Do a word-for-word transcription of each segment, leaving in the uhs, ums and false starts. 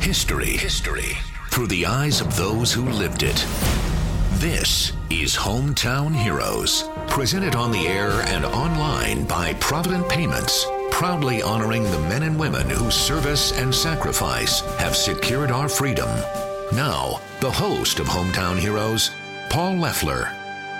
History. History. Through the eyes of those who lived it. This is Hometown Heroes, presented on the air and online by Provident Payments, proudly honoring the men and women whose service and sacrifice have secured our freedom. Now, the host of Hometown Heroes, Paul Leffler.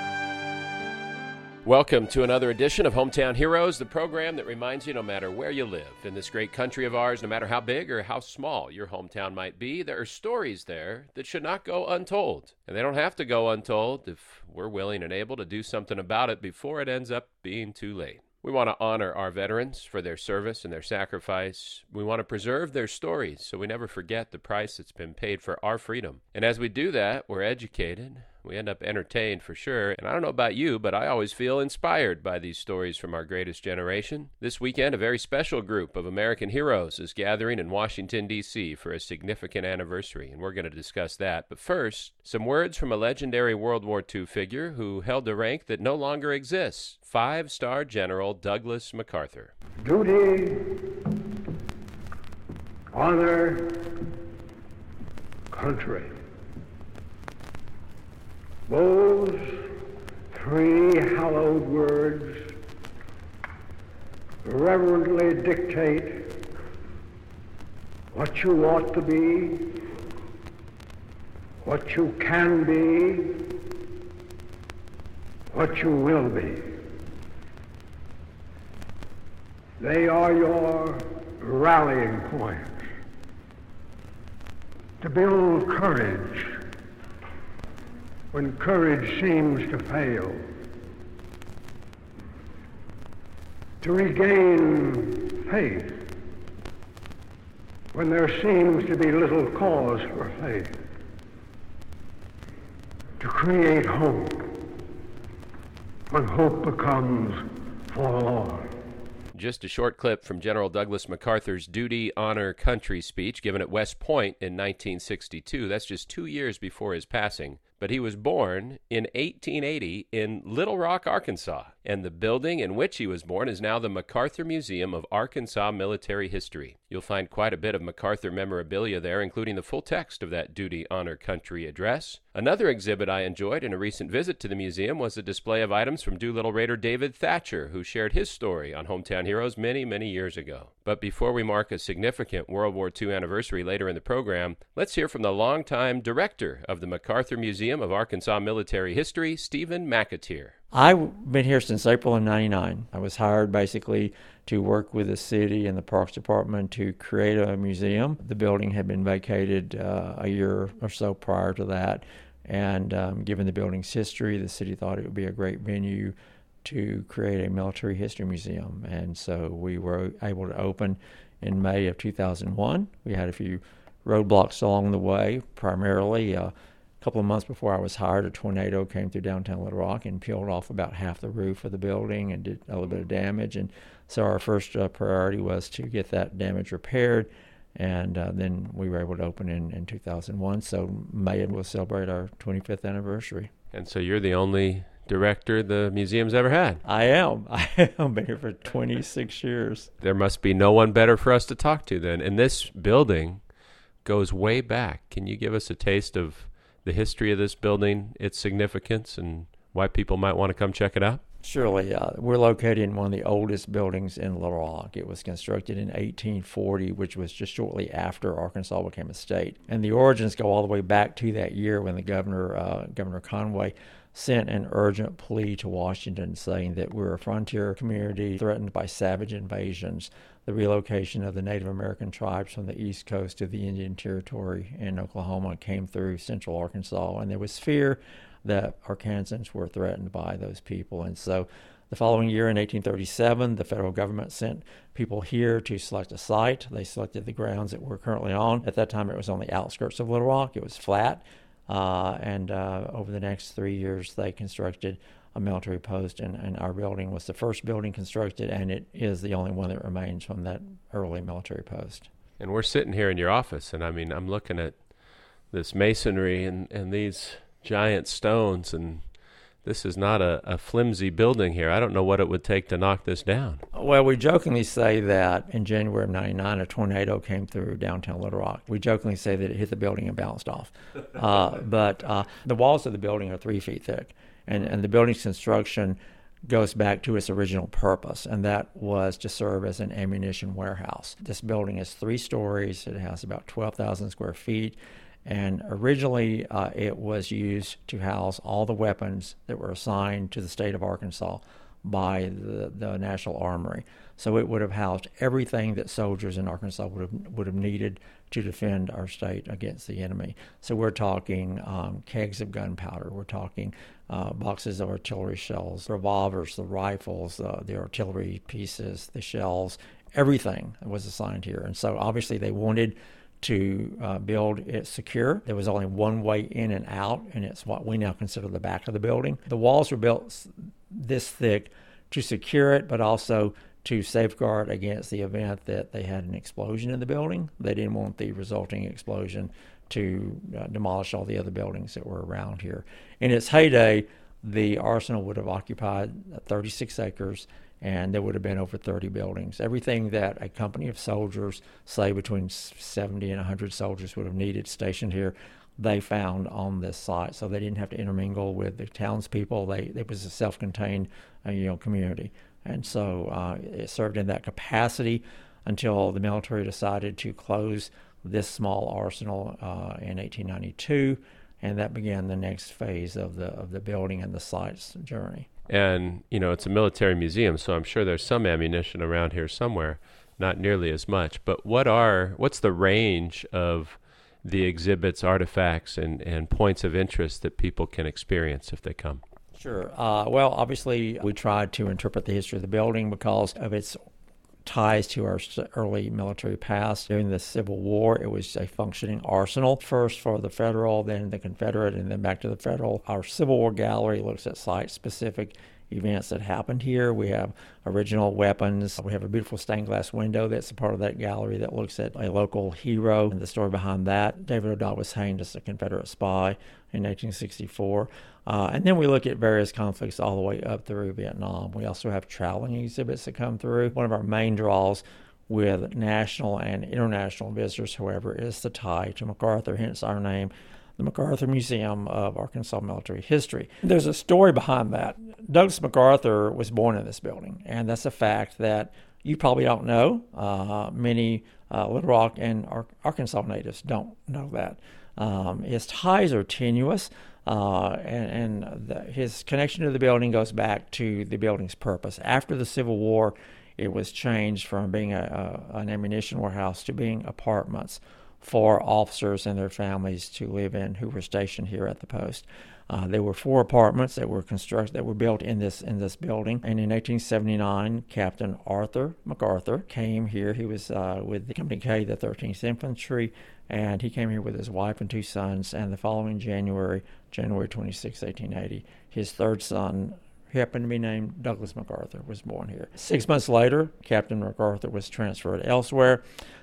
Welcome to another edition of Hometown Heroes, the program that reminds you no matter where you live in this great country of ours, no matter how big or how small your hometown might be, there are stories there that should not go untold. And they don't have to go untold if we're willing and able to do something about it before it ends up being too late. We want to honor our veterans for their service and their sacrifice. We want to preserve their stories so we never forget the price that's been paid for our freedom. And as we do that, we're educated. We end up entertained for sure. And I don't know about you, but I always feel inspired by these stories from our greatest generation. This weekend, a very special group of American heroes is gathering in Washington, D C for a significant anniversary, and we're going to discuss that. But first, some words from a legendary World War Two figure who held a rank that no longer exists, five-star General Douglas MacArthur. Duty, honor, country. Those three hallowed words reverently dictate what you ought to be, what you can be, what you will be. They are your rallying points to build courage when courage seems to fail, to regain faith when there seems to be little cause for faith, to create hope when hope becomes forlorn. Just a short clip from General Douglas MacArthur's Duty, Honor, Country speech given at West Point in nineteen sixty-two. That's just two years before his passing. But he was born in eighteen eighty in Little Rock, Arkansas, and the building in which he was born is now the MacArthur Museum of Arkansas Military History. You'll find quite a bit of MacArthur memorabilia there, including the full text of that Duty, Honor, Country address. Another exhibit I enjoyed in a recent visit to the museum was a display of items from Doolittle Raider David Thatcher, who shared his story on Hometown Heroes many, many years ago. But before we mark a significant World War Two anniversary later in the program, let's hear from the longtime director of the MacArthur Museum of Arkansas Military History, Stephen McAteer. I've been here since April of ninety-nine. I was hired basically to work with the city and the Parks Department to create a museum. The building had been vacated uh, a year or so prior to that, and um, given the building's history, the city thought it would be a great venue to create a military history museum. And so we were able to open in May of two thousand one. We had a few roadblocks along the way, primarily uh, a couple of months before I was hired, a tornado came through downtown Little Rock and peeled off about half the roof of the building and did a little bit of damage. And so our first uh, priority was to get that damage repaired, and uh, then we were able to open in, in two thousand one. So May we'll celebrate our twenty-fifth anniversary. And so you're the only director the museum's ever had. I am. I have been here for twenty-six years. There must be no one better for us to talk to then. And this building goes way back. Can you give us a taste of the history of this building, its significance, and why people might want to come check it out? Surely. Uh, we're located in one of the oldest buildings in Little Rock. It was constructed in eighteen forty, which was just shortly after Arkansas became a state. And the origins go all the way back to that year when the governor, uh, Governor Conway, sent an urgent plea to Washington saying that we're a frontier community threatened by savage invasions. The relocation of the Native American tribes from the east coast to the Indian Territory in Oklahoma came through central Arkansas, and there was fear that Arkansans were threatened by those people. And so the following year in eighteen thirty-seven, the federal government sent people here to select a site. They selected the grounds that we're currently on. At that time, it was on the outskirts of Little Rock. It was flat. Uh, and uh, over the next three years, they constructed a military post, and, and our building was the first building constructed, and it is the only one that remains from that early military post. And we're sitting here in your office, and I mean, I'm looking at this masonry and, and these giant stones, and this is not a, a flimsy building here. I don't know what it would take to knock this down. Well, we jokingly say that in January of ninety-nine, a tornado came through downtown Little Rock. We jokingly say that it hit the building and bounced off. Uh, but uh, the walls of the building are three feet thick, and, and the building's construction goes back to its original purpose, and that was to serve as an ammunition warehouse. This building is three stories. It has about twelve thousand square feet. And originally, uh, it was used to house all the weapons that were assigned to the state of Arkansas by the, the National Armory. So it would have housed everything that soldiers in Arkansas would have would have needed to defend our state against the enemy. So we're talking um, kegs of gunpowder. We're talking uh, boxes of artillery shells, revolvers, the rifles, uh, the artillery pieces, the shells. Everything was assigned here. And so obviously they wanted to uh, build it secure. There was only one way in and out, and it's what we now consider the back of the building. The walls were built this thick to secure it, but also to safeguard against the event that they had an explosion in the building. They didn't want the resulting explosion to uh, demolish all the other buildings that were around here. In its heyday, the arsenal would have occupied thirty-six acres, and there would have been over thirty buildings. Everything that a company of soldiers, say between seventy and one hundred soldiers, would have needed stationed here, they found on this site. So they didn't have to intermingle with the townspeople. They, it was a self-contained uh, you know, community. And so uh, it served in that capacity until the military decided to close this small arsenal uh, in eighteen ninety-two, and that began the next phase of the of the building and the site's journey. And, you know, it's a military museum, so I'm sure there's some ammunition around here somewhere, not nearly as much. But what are, what's the range of the exhibits, artifacts, and, and points of interest that people can experience if they come? Sure. Uh, well, obviously, we tried to interpret the history of the building because of its ties to our early military past. During the Civil War, it was a functioning arsenal, first for the Federal, then the Confederate, and then back to the Federal. Our Civil War gallery looks at site-specific events that happened here. We have original weapons. We have a beautiful stained glass window that's a part of that gallery that looks at a local hero and the story behind that. David O'Donnell was hanged as a Confederate spy in eighteen sixty-four. Uh, and then we look at various conflicts all the way up through Vietnam. We also have traveling exhibits that come through. One of our main draws with national and international visitors, however, is the tie to MacArthur, hence our name, the MacArthur Museum of Arkansas Military History. There's a story behind that. Douglas MacArthur was born in this building, and that's a fact that you probably don't know. Uh, many uh, Little Rock and Ar- Arkansas natives don't know that. Um, his ties are tenuous, uh, and, and the, his connection to the building goes back to the building's purpose. After the Civil War, it was changed from being a, a, an ammunition warehouse to being apartments for officers and their families to live in who were stationed here at the post. Uh, there were four apartments that were constructed, that were built in this in this building. And in eighteen seventy-nine, Captain Arthur MacArthur came here. He was uh, with the Company K, the thirteenth Infantry, and he came here with his wife and two sons. And the following January, January twenty-sixth, eighteen eighty, his third son, who happened to be named Douglas MacArthur, was born here. Six months later, Captain MacArthur was transferred elsewhere.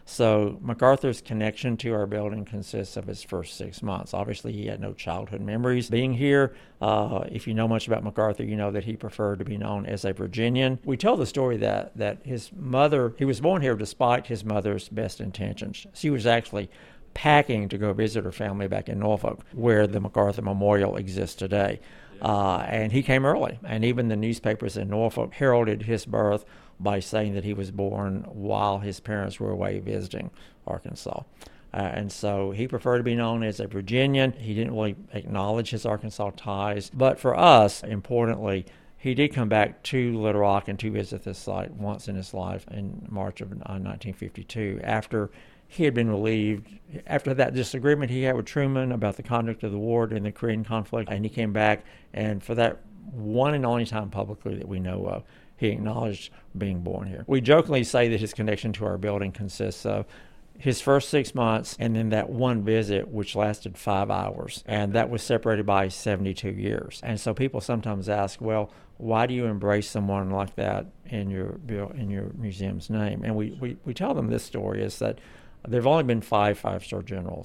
So MacArthur's connection to our building consists of his first six months. Obviously, he had no childhood memories being here. Uh, if you know much about MacArthur, you know that he preferred to be known as a Virginian. We tell the story that, that his mother, he was born here despite his mother's best intentions. She was actually packing to go visit her family back in Norfolk, where the MacArthur Memorial exists today. Uh, and he came early, and even the newspapers in Norfolk heralded his birth by saying that he was born while his parents were away visiting Arkansas. Uh, and so he preferred to be known as a Virginian. He didn't really acknowledge his Arkansas ties. But for us, importantly, he did come back to Little Rock and to visit this site once in his life in March of uh, nineteen fifty-two, after he had been relieved after that disagreement he had with Truman about the conduct of the war during the Korean conflict, and he came back, and for that one and only time publicly that we know of, he acknowledged being born here. We jokingly say that his connection to our building consists of his first six months and then that one visit, which lasted five hours, and that was separated by seventy-two years. And so people sometimes ask, well, why do you embrace someone like that in your in your museum's name? And we, we, we tell them this story is that there have only been five five-star generals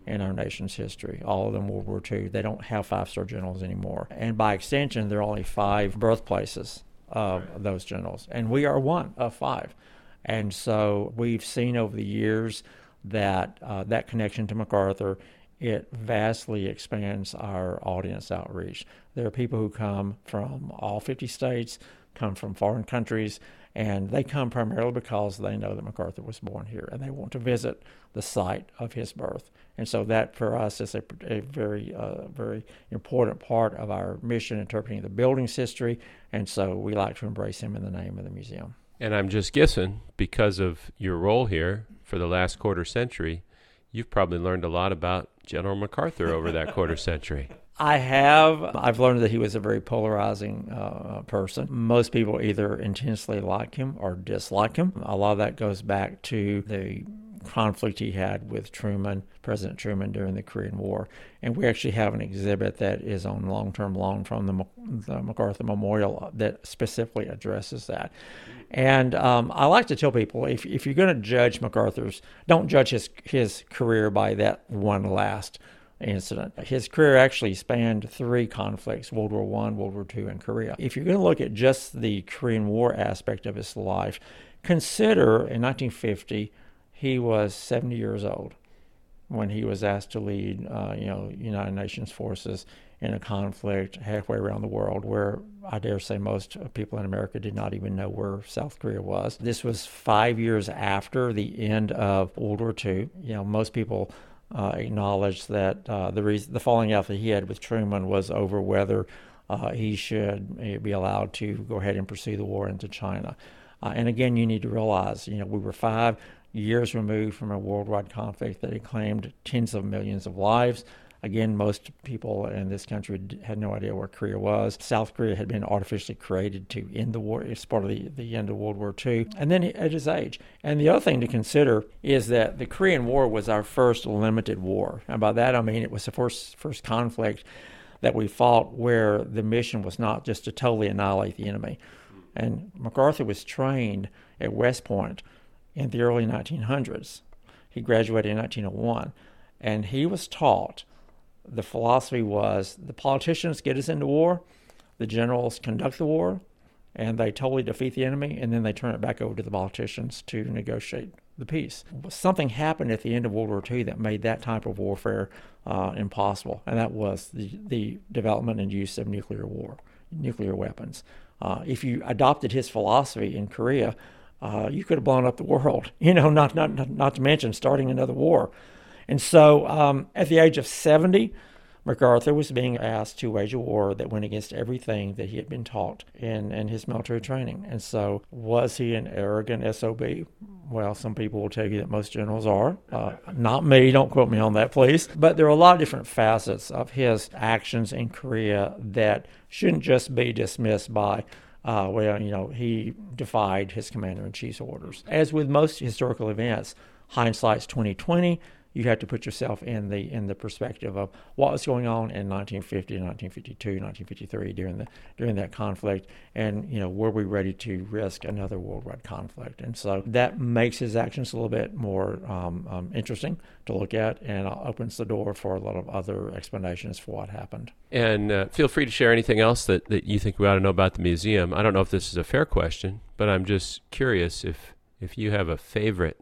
in our nation's history, all of them World War Two. They don't have five-star generals anymore. And by extension, there are only five birthplaces of right. those generals, and we are one of five. And so we've seen over the years that uh, that connection to MacArthur, it vastly expands our audience outreach. There are people who come from all fifty states, come from foreign countries, and they come primarily because they know that MacArthur was born here, and they want to visit the site of his birth. And so that, for us, is a, a very, uh, very important part of our mission, interpreting the building's history, and so we like to embrace him in the name of the museum. And I'm just guessing, because of your role here for the last quarter century, you've probably learned a lot about General MacArthur over that quarter century. I have. I've learned that he was a very polarizing uh, person. Most people either intensely like him or dislike him. A lot of that goes back to the conflict he had with Truman, President Truman, during the Korean War. And we actually have an exhibit that is on long-term loan from the, the MacArthur Memorial that specifically addresses that. And um, I like to tell people, if if you're going to judge MacArthur's, don't judge his his career by that one last incident. His career actually spanned three conflicts: World War One, World War Two, and Korea. If you're going to look at just the Korean War aspect of his life, consider in nineteen fifty he was seventy years old when he was asked to lead, uh, you know, United Nations forces in a conflict halfway around the world where I dare say most people in America did not even know where South Korea was. This was five years after the end of World War Two. You know, most people uh, acknowledge that uh, the reason, the falling out that he had with Truman was over whether uh, he should be allowed to go ahead and pursue the war into China. Uh, and again, you need to realize, you know, we were five years removed from a worldwide conflict that had claimed tens of millions of lives. Again, most people in this country had no idea where Korea was. South Korea had been artificially created to end the war. It's part of the, the end of World War Two. And then at his age. And the other thing to consider is that the Korean War was our first limited war. And by that I mean it was the first first conflict that we fought where the mission was not just to totally annihilate the enemy. And MacArthur was trained at West Point in the early nineteen hundreds. He graduated in nineteen oh one. And he was taught, the philosophy was, the politicians get us into war, the generals conduct the war, and they totally defeat the enemy, and then they turn it back over to the politicians to negotiate the peace. Something happened at the end of World War Two that made that type of warfare uh, impossible, and that was the, the development and use of nuclear war, nuclear weapons. Uh, if you adopted his philosophy in Korea, uh, you could have blown up the world, you know, not, not, not to mention starting another war. And so um, at the age of seventy, MacArthur was being asked to wage a war that went against everything that he had been taught in, in his military training. And so was he an arrogant S O B? Well, some people will tell you that most generals are. Uh, not me, don't quote me on that, please. But there are a lot of different facets of his actions in Korea that shouldn't just be dismissed by, uh, well, you know, he defied his commander-in-chief's orders. As with most historical events, hindsight's twenty twenty. You have to put yourself in the in the perspective of what was going on in nineteen fifty, nineteen fifty-two, nineteen fifty-three during the during that conflict, and you know, were we ready to risk another worldwide conflict? And so that makes his actions a little bit more um, um, interesting to look at, and opens the door for a lot of other explanations for what happened. And uh, feel free to share anything else that, that you think we ought to know about the museum. I don't know if this is a fair question, but I'm just curious if if you have a favorite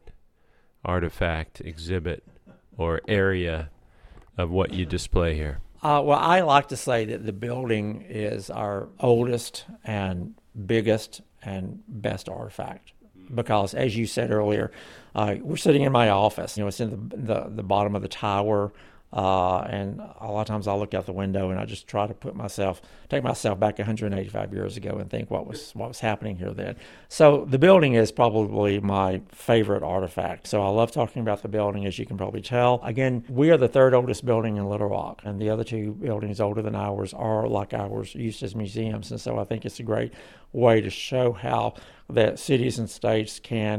artifact, exhibit, or area of what you display here? Uh, well, I like to say that the building is our oldest and biggest and best artifact because, as you said earlier, uh, we're sitting in my office. You know, it's in the the, the bottom of the tower, uh, and a lot of times I look out the window and I just try to put myself, take myself back one hundred eighty-five years ago and think what was what was happening here then. So the building is probably my favorite artifact. So I love talking about the building, as you can probably tell. Again, we are the third oldest building in Little Rock, and the other two buildings older than ours are like ours, used as museums. And so I think it's a great way to show how that cities and states can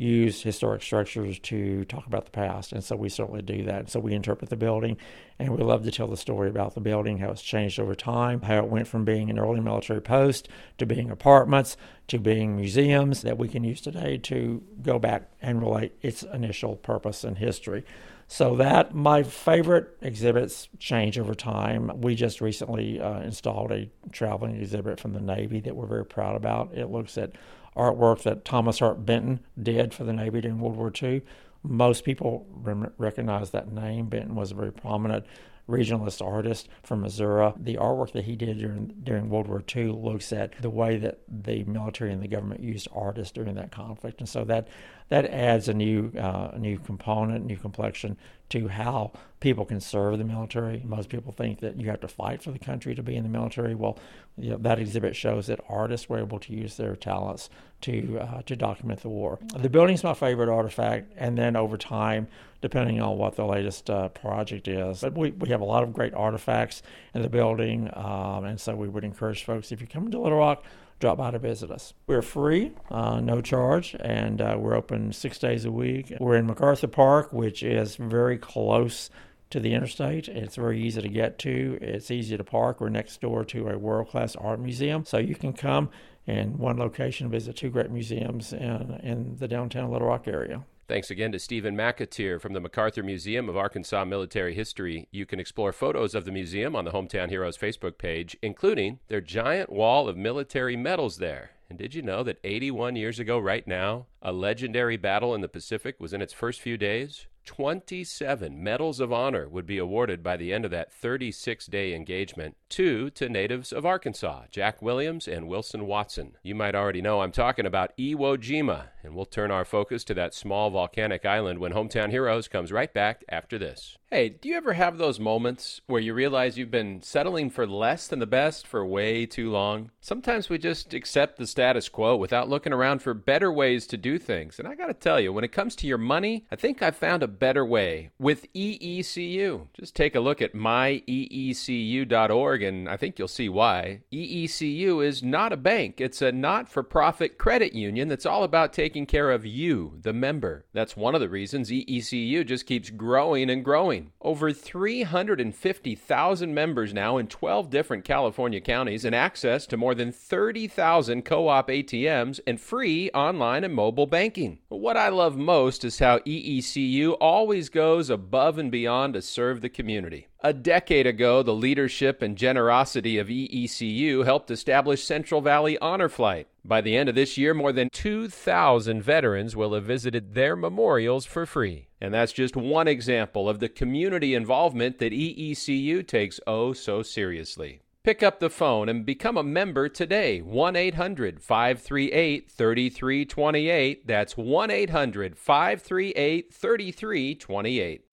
use historic structures to talk about the past, and so we certainly do that. So we interpret the building, and we love to tell the story about the building, how it's changed over time, how it went from being an early military post to being apartments to being museums that we can use today to go back and relate its initial purpose and history. So that, my favorite exhibits change over time. We just recently uh, installed a traveling exhibit from the Navy that we're very proud about. It looks at artwork that Thomas Hart Benton did for the Navy during World War Two. Most people rem- recognize that name. Benton was a very prominent regionalist artist from Missouri. The artwork that he did during during World War Two looks at the way that the military and the government used artists during that conflict, and so that that adds a new uh, a new component, new complexion to how people can serve the military. Most people think that you have to fight for the country to be in the military. Well, you know, that exhibit shows that artists were able to use their talents to uh, to document the war. The building's my favorite artifact, and then over time, depending on what the latest uh, project is. But we, we have a lot of great artifacts in the building, um, and so we would encourage folks, if you come to Little Rock, drop by to visit us. We're free, uh, no charge, and uh, we're open six days a week. We're in MacArthur Park, which is very close to the interstate. It's very easy to get to. It's easy to park. We're next door to a world-class art museum, so you can come in one location, visit two great museums in, in the downtown Little Rock area. Thanks again to Stephen McAteer from the MacArthur Museum of Arkansas Military History. You can explore photos of the museum on the Hometown Heroes Facebook page, including their giant wall of military medals there. And did you know that eighty-one years ago right now, a legendary battle in the Pacific was in its first few days? twenty-seven Medals of Honor would be awarded by the end of that thirty-six day engagement, two to natives of Arkansas, Jack Williams and Wilson Watson. You might already know I'm talking about Iwo Jima, and we'll turn our focus to that small volcanic island when Hometown Heroes comes right back after this. Hey, do you ever have those moments where you realize you've been settling for less than the best for way too long? Sometimes we just accept the status quo without looking around for better ways to do things. And I gotta tell you, when it comes to your money, I think I've found a better way with E E C U. Just take a look at my E E C U dot org and I think you'll see why. E E C U is not a bank. It's a not-for-profit credit union that's all about taking care of you, the member. That's one of the reasons E E C U just keeps growing and growing. Over three hundred fifty thousand members now in twelve different California counties and access to more than thirty thousand co-op A T Ms and free online and mobile banking. What I love most is how E E C U always goes above and beyond to serve the community. A decade ago, the leadership and generosity of E E C U helped establish Central Valley Honor Flight. By the end of this year, more than two thousand veterans will have visited their memorials for free. And that's just one example of the community involvement that E E C U takes oh so seriously. Pick up the phone and become a member today. one eight hundred five three eight three three two eight. That's one eight hundred five three eight three three two eight.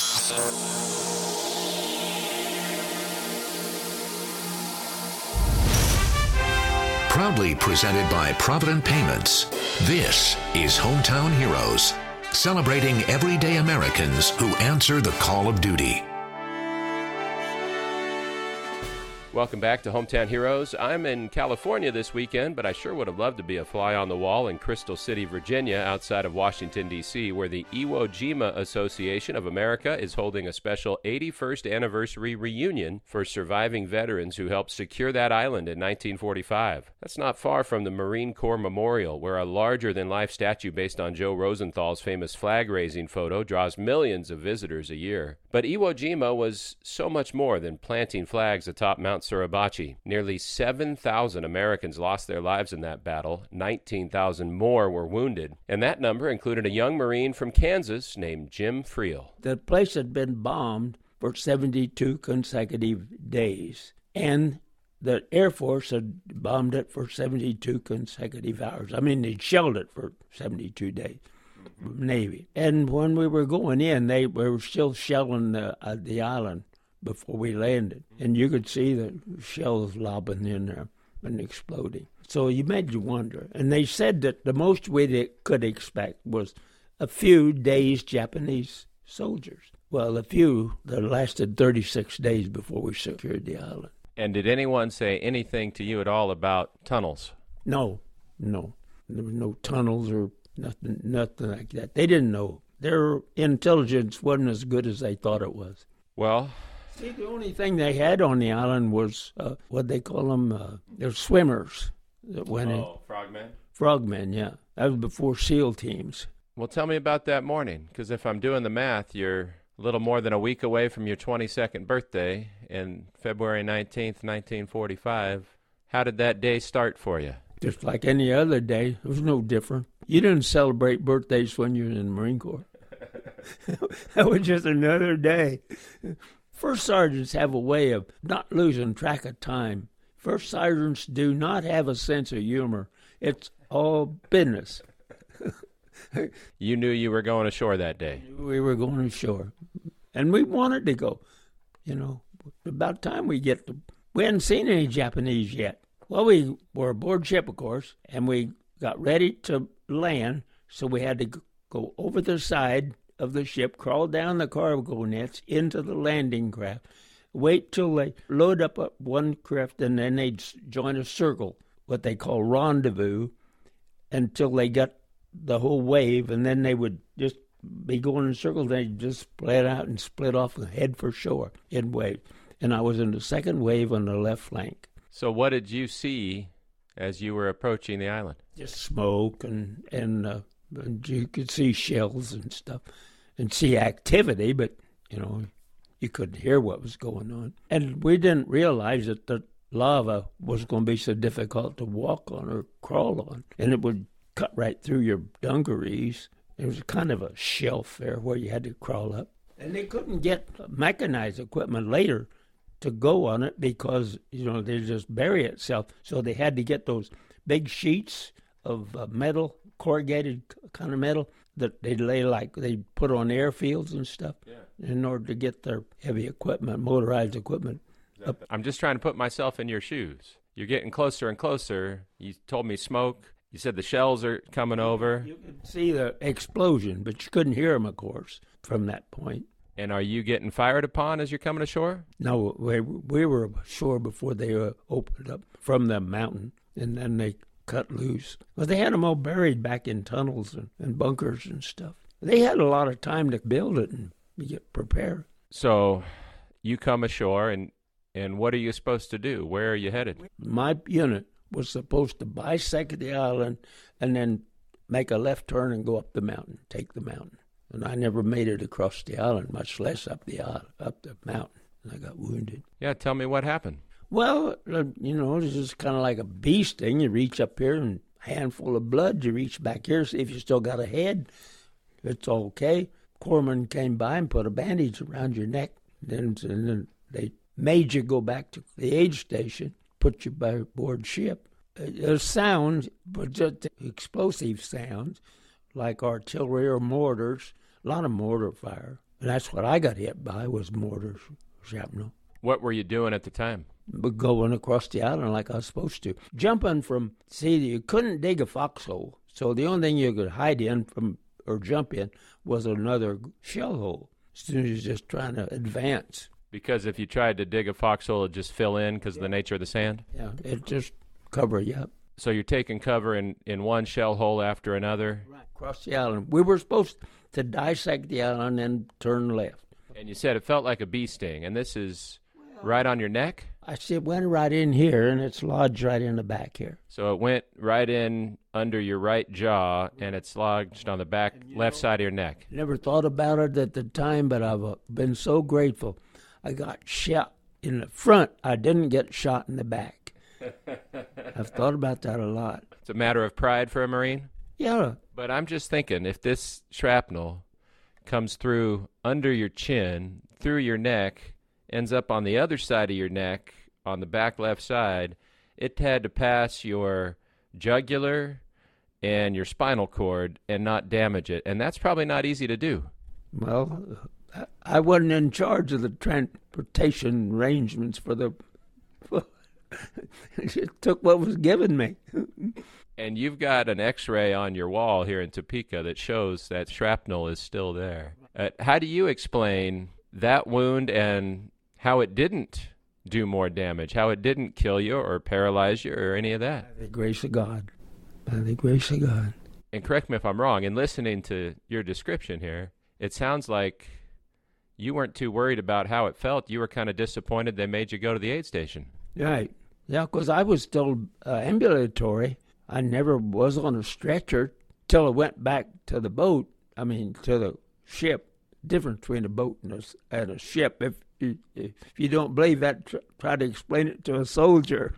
Proudly presented by Provident Payments, this is Hometown Heroes, celebrating everyday Americans who answer the call of duty. Welcome back to Hometown Heroes. I'm in California this weekend, but I sure would have loved to be a fly on the wall in Crystal City, Virginia, outside of Washington, D C, where the Iwo Jima Association of America is holding a special eighty-first anniversary reunion for surviving veterans who helped secure that island in nineteen forty-five. That's not far from the Marine Corps Memorial, where a larger-than-life statue based on Joe Rosenthal's famous flag-raising photo draws millions of visitors a year. But Iwo Jima was so much more than planting flags atop Mount Suribachi. Nearly seven thousand Americans lost their lives in that battle. nineteen thousand more were wounded. And that number included a young Marine from Kansas named Jim Friel. The place had been bombed for seventy-two consecutive days. And the Air Force had bombed it for seventy-two consecutive hours. I mean, they'd shelled it for seventy-two days. Navy. And when we were going in, they were still shelling the, uh, the island before we landed. And you could see the shells lobbing in there and exploding. So you made you wonder. And they said that the most we could expect was a few dazed Japanese soldiers. Well, a few that lasted thirty-six days before we secured the island. And did anyone say anything to you at all about tunnels? No, no. There were no tunnels or Nothing, nothing like that. They didn't know. Their intelligence wasn't as good as they thought it was. Well, see, the only thing they had on the island was uh, what they call them. Uh, they're swimmers that went in. oh, frogmen? Frogmen, yeah. That was before SEAL teams. Well, tell me about that morning, because if I'm doing the math, you're a little more than a week away from your twenty-second birthday in February nineteenth, nineteen forty-five. How did that day start for you? Just like any other day. It was no different. You didn't celebrate birthdays when you were in the Marine Corps. That was just another day. First sergeants have a way of not losing track of time. First sergeants do not have a sense of humor. It's all business. You knew you were going ashore that day. We were going ashore. And we wanted to go. You know, about time we get to... We hadn't seen any Japanese yet. Well, we were aboard ship, of course, and we got ready to land, so we had to go over the side of the ship, crawl down the cargo nets into the landing craft, wait till they load up one craft, and then they'd join a circle, what they call rendezvous, until they got the whole wave, and then they would just be going in a circle. They'd just split out and split off and head for shore in wave. And I was in the second wave on the left flank. So what did you see as you were approaching the island? Just smoke, and, and, uh, and you could see shells and stuff and see activity, but, you know, you couldn't hear what was going on. And we didn't realize that the lava was going to be so difficult to walk on or crawl on, and it would cut right through your dungarees. There was kind of a shelf there where you had to crawl up. And they couldn't get mechanized equipment later to go on it because, you know, they just bury itself. So they had to get those big sheets of uh, metal, corrugated kind of metal, that they'd lay like they put on airfields and stuff yeah. in order to get their heavy equipment, motorized equipment. Up. I'm just trying to put myself in your shoes. You're getting closer and closer. You told me smoke. You said the shells are coming over. You could see the explosion, but you couldn't hear them, of course, from that point. And are you getting fired upon as you're coming ashore? No, we, we were ashore before they uh, opened up from the mountain, and then they cut loose. But they had them all buried back in tunnels and, and bunkers and stuff. They had a lot of time to build it and get prepared. So you come ashore, and, and what are you supposed to do? Where are you headed? My unit was supposed to bisect the island and then make a left turn and go up the mountain, take the mountain. And I never made it across the island, much less up the island, up the mountain. And I got wounded. Yeah, tell me what happened. Well, uh, you know, it's just kind of like a bee sting. You reach up here and a handful of blood. You reach back here, see if you still got a head. It's okay. Corpsman came by and put a bandage around your neck. Then, and then they made you go back to the aid station, put you by board ship. There's sounds, but just explosive sounds, like artillery or mortars, a lot of mortar fire. And that's what I got hit by, was mortars, shrapnel. What were you doing at the time? But going across the island like I was supposed to. Jumping from, see, you couldn't dig a foxhole, so the only thing you could hide in from or jump in was another shell hole. As soon as you're just trying to advance. Because if you tried to dig a foxhole, it'd just fill in because yeah. of the nature of the sand? Yeah, it just cover you up. So you're taking cover in, in one shell hole after another? Right, across the island. We were supposed to dissect the island and turn left. And you said it felt like a bee sting, and this is well, right on your neck? I said, went right in here, and it's lodged right in the back here. So it went right in under your right jaw, and it's lodged on the back left know, side of your neck. Never thought about it at the time, but I've uh, been so grateful. I got shot in the front. I didn't get shot in the back. I've thought about that a lot. It's a matter of pride for a Marine? Yeah. But I'm just thinking, if this shrapnel comes through under your chin, through your neck, ends up on the other side of your neck, on the back left side, it had to pass your jugular and your spinal cord and not damage it. And that's probably not easy to do. Well, I wasn't in charge of the transportation arrangements for the... It took what was given me. And you've got an x-ray on your wall here in Topeka that shows that shrapnel is still there. Uh, how do you explain that wound and how it didn't do more damage, how it didn't kill you or paralyze you or any of that? By the grace of God. By the grace of God. And correct me if I'm wrong, in listening to your description here, it sounds like you weren't too worried about how it felt. You were kind of disappointed they made you go to the aid station. Right. Yeah, because I was still uh, ambulatory. I never was on a stretcher till I went back to the boat, I mean, to the ship. Difference between a boat and a, and a ship. If you, if you don't believe that, tr- try to explain it to a soldier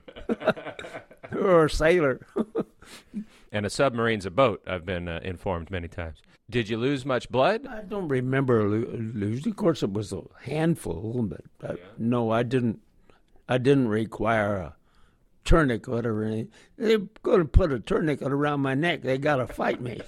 or a sailor. And a submarine's a boat, I've been uh, informed many times. Did you lose much blood? I don't remember lo- losing. Of course, it was a handful, but I, yeah. no, I didn't. I didn't require a tourniquet or anything. They're going to put a tourniquet around my neck. They got to fight me.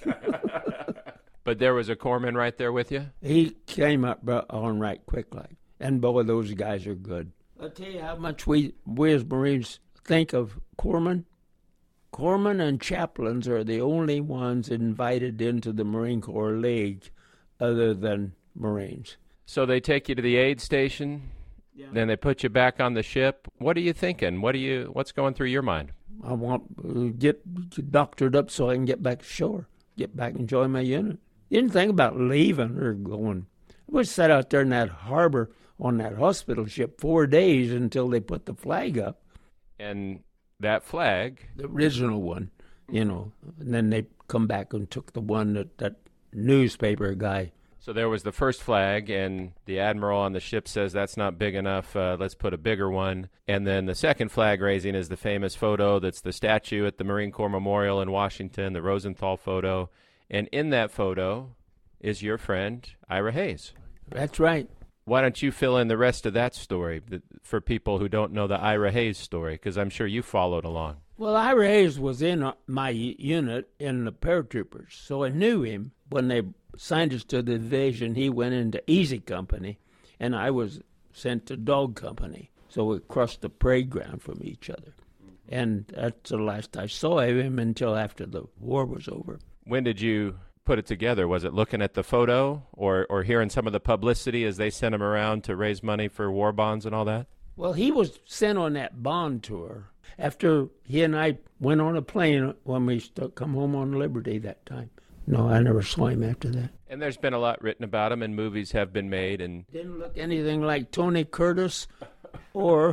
But there was a corpsman right there with you? He came up on right quick like. And both of those guys are good. I'll tell you how much we, we as Marines think of corpsmen. Corpsmen and chaplains are the only ones invited into the Marine Corps League other than Marines. So they take you to the aid station, yeah. Then they put you back on the ship. What are you thinking? What are you? What's going through your mind? I want to get, get doctored up so I can get back to shore, get back and join my unit. Didn't think about leaving or going. I was sat out there in that harbor on that hospital ship four days until they put the flag up. And that flag? The original one, you know. And then they come back and took the one that that newspaper guy. So there was the first flag, and the admiral on the ship says that's not big enough, uh, let's put a bigger one. And then the second flag raising is the famous photo that's the statue at the Marine Corps Memorial in Washington, the Rosenthal photo. And in that photo is your friend, Ira Hayes. That's right. Why don't you fill in the rest of that story for people who don't know the Ira Hayes story, because I'm sure you followed along. Well, Ira Hayes was in my unit in the paratroopers, so I knew him. When they signed us to the division, he went into Easy Company, and I was sent to Dog Company. So we crossed the parade ground from each other. And that's the last I saw of him until after the war was over. When did you put it together? Was it looking at the photo or, or hearing some of the publicity as they sent him around to raise money for war bonds and all that? Well, he was sent on that bond tour after he and I went on a plane when we st- come home on Liberty that time. No, I never saw him after that. And there's been a lot written about him, and movies have been made. And didn't look anything like Tony Curtis or...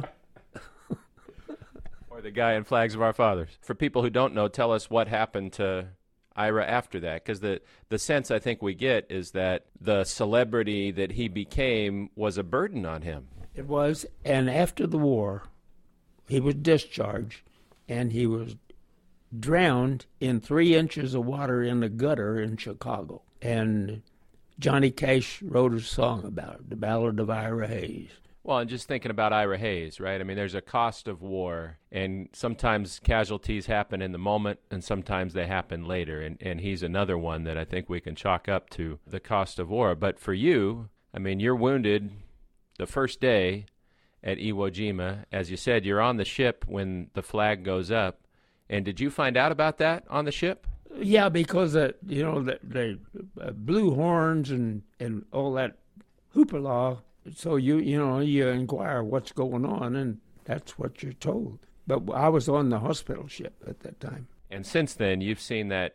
or the guy in Flags of Our Fathers. For people who don't know, tell us what happened to Ira after that, because the, the sense I think we get is that the celebrity that he became was a burden on him. It was, and after the war, he was discharged, and he was drowned in three inches of water in the gutter in Chicago. And Johnny Cash wrote a song about it, The Ballad of Ira Hayes. Well, and just thinking about Ira Hayes, right? I mean, there's a cost of war, and sometimes casualties happen in the moment, and sometimes they happen later. And, and he's another one that I think we can chalk up to the cost of war. But for you, I mean, you're wounded the first day at Iwo Jima. As you said, you're on the ship when the flag goes up. And did you find out about that on the ship? Yeah, because, uh, you know, the, the uh, blue horns and, and all that hoopla. So, you you know, you inquire what's going on, and that's what you're told. But I was on the hospital ship at that time. And since then, you've seen that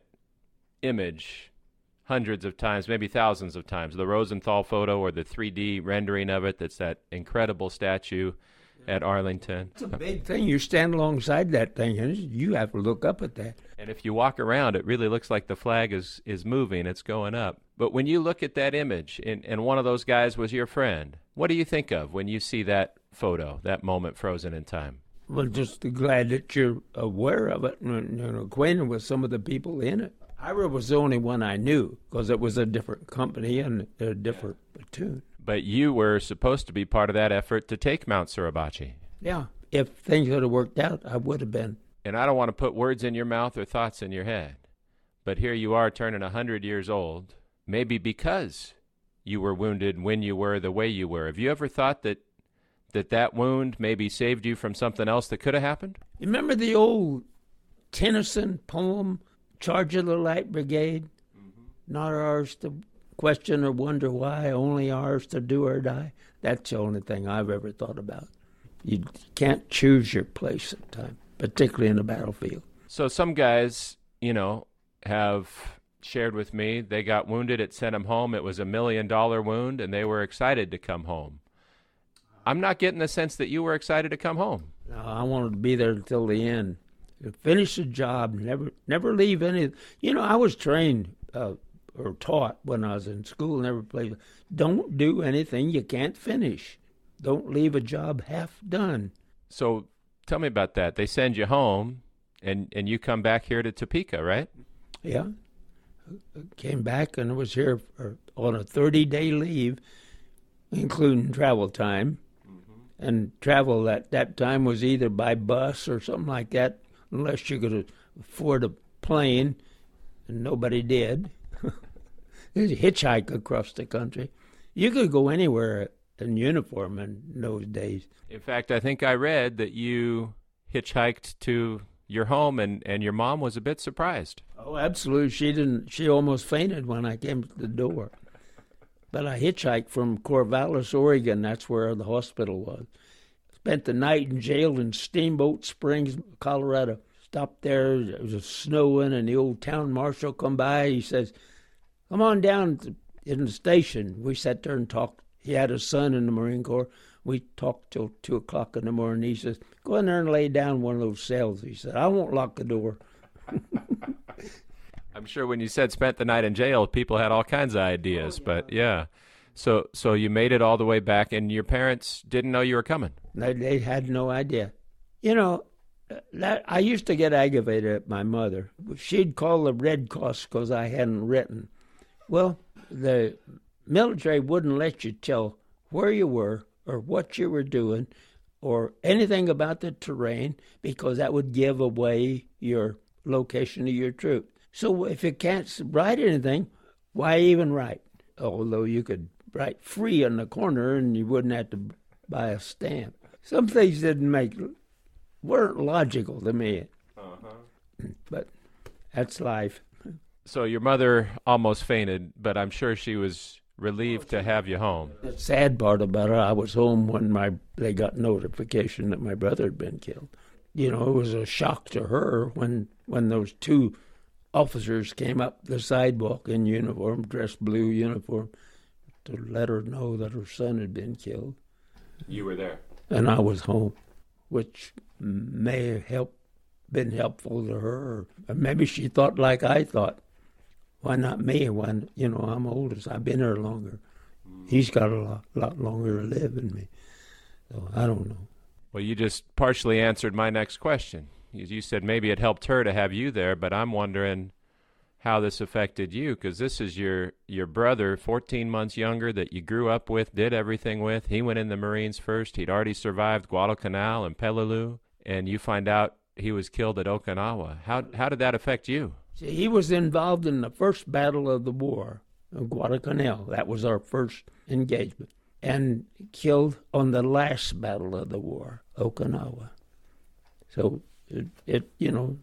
image hundreds of times, maybe thousands of times, the Rosenthal photo or the three D rendering of it. That's that incredible statue at Arlington. It's a big thing. You stand alongside that thing, and you have to look up at that. And if you walk around, it really looks like the flag is, is moving. It's going up. But when you look at that image, and, and one of those guys was your friend, what do you think of when you see that photo, that moment frozen in time? Well, just glad that you're aware of it and, and acquainted with some of the people in it. Ira was the only one I knew because it was a different company and a different platoon. But you were supposed to be part of that effort to take Mount Suribachi. Yeah. If things would have worked out, I would have been. And I don't want to put words in your mouth or thoughts in your head, but here you are turning one hundred years old, maybe because you were wounded when you were the way you were. Have you ever thought that that, that wound maybe saved you from something else that could have happened? You remember the old Tennyson poem, Charge of the Light Brigade? Mm-hmm. Not ours to question or wonder why, only ours to do or die. That's the only thing I've ever thought about. You can't choose your place at time, particularly in the battlefield. So some guys, you know, have shared with me they got wounded. It sent them home. It was a million dollar wound, and they were excited to come home. I'm not getting the sense that you were excited to come home. No, I wanted to be there until the end. Finish the job, never never leave any. You know, I was trained uh, or taught when I was in school, never played. Don't do anything you can't finish. Don't leave a job half done. So tell me about that. They send you home, and, and you come back here to Topeka, right? Yeah. Came back and was here for, on a thirty-day leave, including travel time. Mm-hmm. And travel at that time was either by bus or something like that, unless you could afford a plane, and nobody did. There's a hitchhike across the country. You could go anywhere in uniform in those days. In fact, I think I read that you hitchhiked to your home, and, and your mom was a bit surprised. Oh, absolutely. She didn't. She almost fainted when I came to the door. But I hitchhiked from Corvallis, Oregon. That's where the hospital was. Spent the night in jail in Steamboat Springs, Colorado. Stopped there. It was snowing, and the old town marshal come by. He says, "Come on down to, in the station." We sat there and talked. He had a son in the Marine Corps. We talked till two o'clock in the morning. He says, "Go in there and lay down in one of those cells." He said, "I won't lock the door." I'm sure when you said spent the night in jail, people had all kinds of ideas, oh, yeah. But yeah. So so you made it all the way back, and your parents didn't know you were coming? They, they had no idea. You know, that I used to get aggravated at my mother. She'd call the Red Cross because I hadn't written. Well, the military wouldn't let you tell where you were or what you were doing or anything about the terrain because that would give away your location of your troop. So if you can't write anything, why even write? Although you could write free on the corner and you wouldn't have to buy a stamp. Some things didn't make, weren't logical to me. Uh-huh. But that's life. So your mother almost fainted, but I'm sure she was relieved to have you home. The sad part about it, I was home when my they got notification that my brother had been killed. You know, it was a shock to her when when those two officers came up the sidewalk in uniform, dressed blue uniform, to let her know that her son had been killed. You were there. And I was home, which may have helped, been helpful to her. Or maybe she thought like I thought. Why not me? Why, you know, I'm oldest. I've been here longer. He's got a lot, lot longer to live than me. So I don't know. Well, you just partially answered my next question. You said maybe it helped her to have you there, but I'm wondering how this affected you, because this is your, your brother, fourteen months younger, that you grew up with, did everything with. He went in the Marines first. He'd already survived Guadalcanal and Peleliu, and you find out he was killed at Okinawa. How how did that affect you? See, he was involved in the first battle of the war, of Guadalcanal. That was our first engagement. And killed on the last battle of the war, Okinawa. So it, it you know,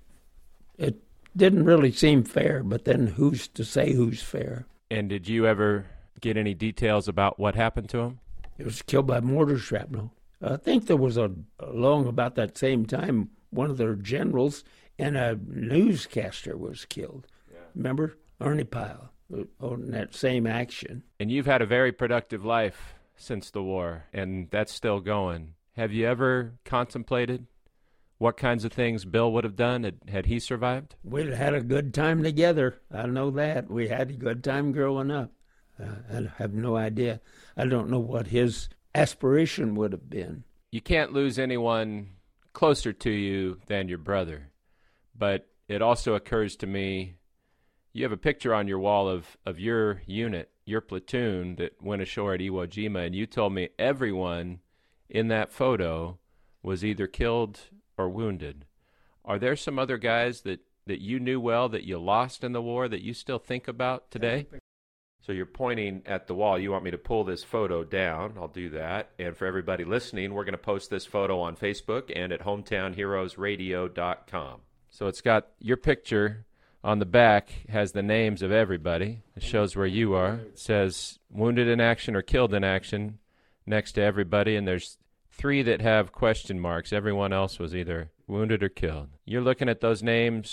it didn't really seem fair, but then who's to say who's fair? And did you ever get any details about what happened to him? He was killed by mortar shrapnel. I think there was a, along about that same time, one of their generals and a newscaster was killed. Yeah. Remember? Ernie Pyle, on that same action. And you've had a very productive life since the war, and that's still going. Have you ever contemplated what kinds of things Bill would have done had, had he survived? We'd had a good time together. I know that. We had a good time growing up. Uh, I have no idea. I don't know what his aspiration would have been. You can't lose anyone closer to you than your brother. But it also occurs to me, you have a picture on your wall of, of your unit, your platoon that went ashore at Iwo Jima, and you told me everyone in that photo was either killed or wounded. Are there some other guys that, that you knew well that you lost in the war that you still think about today? So you're pointing at the wall. You want me to pull this photo down. I'll do that. And for everybody listening, we're going to post this photo on Facebook and at hometown heroes radio dot com. So it's got your picture on the back, has the names of everybody. It shows where you are. It says wounded in action or killed in action next to everybody, and there's three that have question marks. Everyone else was either wounded or killed. You're looking at those names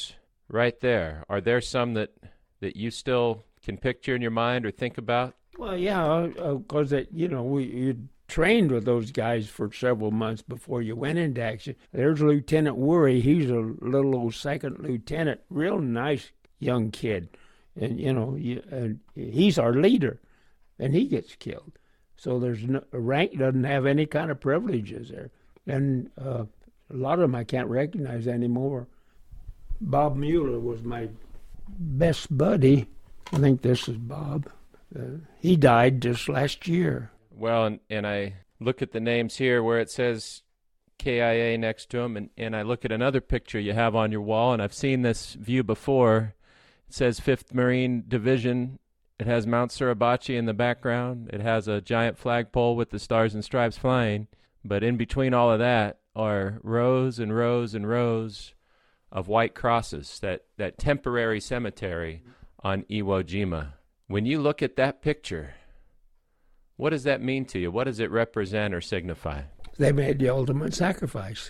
right there. Are there some that, that you still can picture in your mind or think about? Well, yeah, because, uh, you know, we you trained with those guys for several months before you went into action. There's Lieutenant Worry. He's a little old second lieutenant, real nice young kid. And, you know, you, and he's our leader, and he gets killed. So there's no, rank doesn't have any kind of privileges there. And uh, a lot of them I can't recognize anymore. Bob Mueller was my best buddy. I think this is Bob. Uh, he died just last year. Well, and, and I look at the names here where it says K I A next to him, and, and I look at another picture you have on your wall, and I've seen this view before. It says fifth Marine Division. It has Mount Suribachi in the background. It has a giant flagpole with the stars and stripes flying. But in between all of that are rows and rows and rows of white crosses, that, that temporary cemetery on Iwo Jima. When you look at that picture, what does that mean to you? What does it represent or signify? They made the ultimate sacrifice.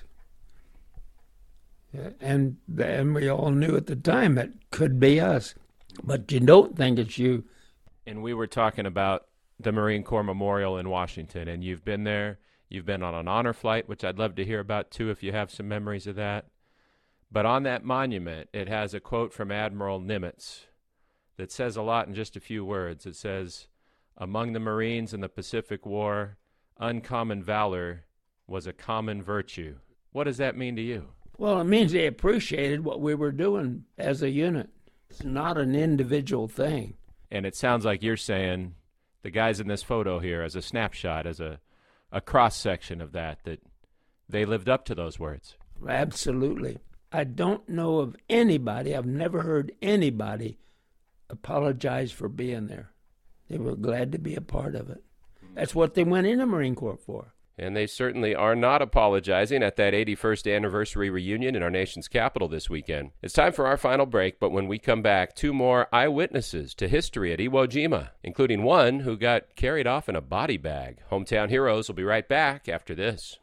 And, and we all knew at the time it could be us. But you don't think it's you. And we were talking about the Marine Corps Memorial in Washington, and you've been there. You've been on an honor flight, which I'd love to hear about, too, if you have some memories of that. But on that monument, it has a quote from Admiral Nimitz that says a lot in just a few words. It says, "Among the Marines in the Pacific War, uncommon valor was a common virtue." What does that mean to you? Well, it means they appreciated what we were doing as a unit. It's not an individual thing. And it sounds like you're saying the guys in this photo here, as a snapshot, as a, a cross-section of that, that they lived up to those words. Absolutely. I don't know of anybody, I've never heard anybody apologize for being there. They were glad to be a part of it. That's what they went in the Marine Corps for. And they certainly are not apologizing at that eighty-first anniversary reunion in our nation's capital this weekend. It's time for our final break, but when we come back, two more eyewitnesses to history at Iwo Jima, including one who got carried off in a body bag. Hometown Heroes will be right back after this.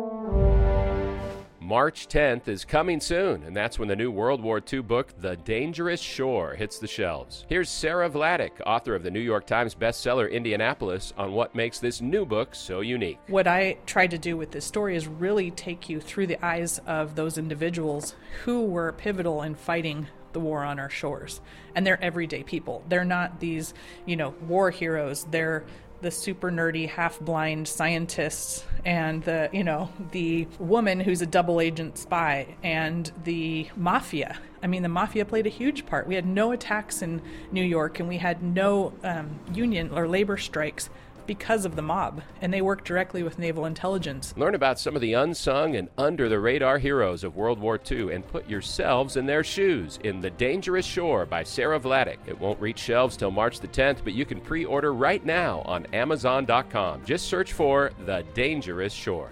March tenth is coming soon, and that's when the new World War Two book, The Dangerous Shore, hits the shelves. Here's Sarah Vladeck, author of the New York Times bestseller Indianapolis, on what makes this new book so unique. What I tried to do with this story is really take you through the eyes of those individuals who were pivotal in fighting the war on our shores. And they're everyday people. They're not these, you know, war heroes. They're the super nerdy, half-blind scientists and the, you know, the woman who's a double agent spy and the mafia. I mean, the mafia played a huge part. We had no attacks in New York and we had no um, union or labor strikes because of the mob, and they worked directly with naval intelligence. Learn about some of the unsung and under-the-radar heroes of World War Two and put yourselves in their shoes in The Dangerous Shore by Sarah Vladeck. It won't reach shelves till March the tenth, but you can pre-order right now on Amazon dot com. Just search for The Dangerous Shore.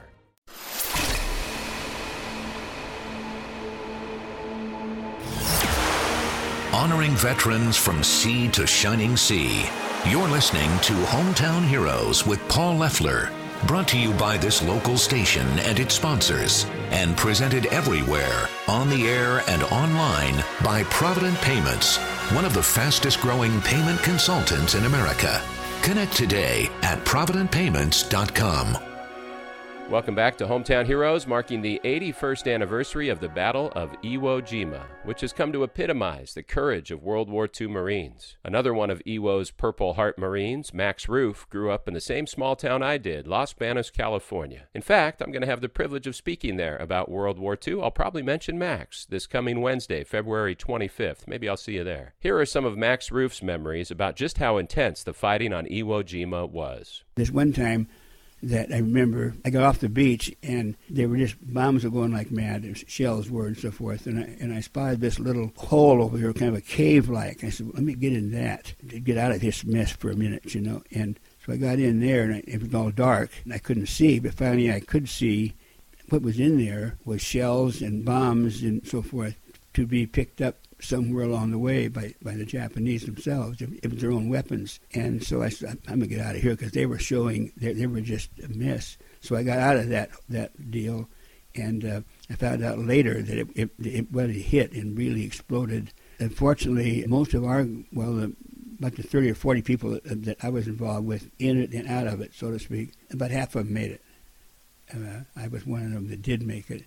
Honoring veterans from sea to shining sea. You're listening to Hometown Heroes with Paul Leffler, brought to you by this local station and its sponsors, and presented everywhere, on the air and online, by Provident Payments, one of the fastest growing payment consultants in America. Connect today at provident payments dot com. Welcome back to Hometown Heroes, marking the eighty-first anniversary of the Battle of Iwo Jima, which has come to epitomize the courage of World War Two Marines. Another one of Iwo's Purple Heart Marines, Max Roof, grew up in the same small town I did, Los Banos, California. In fact, I'm going to have the privilege of speaking there about World War Two. I'll probably mention Max this coming Wednesday, February twenty-fifth. Maybe I'll see you there. Here are some of Max Roof's memories about just how intense the fighting on Iwo Jima was. This one time, that I remember, I got off the beach and they were just, bombs were going like mad, shells were and so forth, and I, and I spotted this little hole over here, kind of a cave-like. I said, well, let me get in that, to get out of this mess for a minute, you know. And so I got in there and I, it was all dark and I couldn't see, but finally I could see. What was in there was shells and bombs and so forth to be picked up somewhere along the way by, by the Japanese themselves. It was their own weapons. And so I said, I'm going to get out of here because they were showing, they, they were just a mess. So I got out of that, that deal And uh, I found out later that it, it, it really hit and really exploded. Unfortunately, most of our, well, the, about the thirty or forty people that, that I was involved with in it and out of it, so to speak, about half of them made it. Uh, I was one of them that did make it.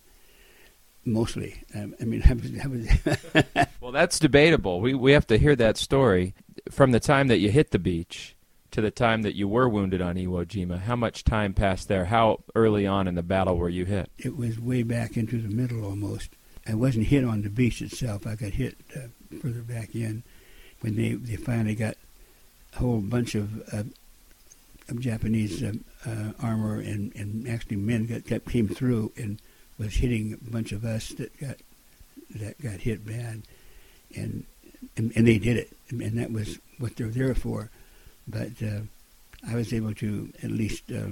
Mostly. Um, I mean, I was... I was well, that's debatable. We we have to hear that story. From the time that you hit the beach to the time that you were wounded on Iwo Jima, how much time passed there? How early on in the battle were you hit? It was way back into the middle almost. I wasn't hit on the beach itself. I got hit uh, further back in when they, they finally got a whole bunch of, uh, of Japanese uh, uh, armor and, and actually men got, got came through and was hitting a bunch of us that got that got hit bad, and and, and they did it, and that was what they're there for. But uh, I was able to at least uh,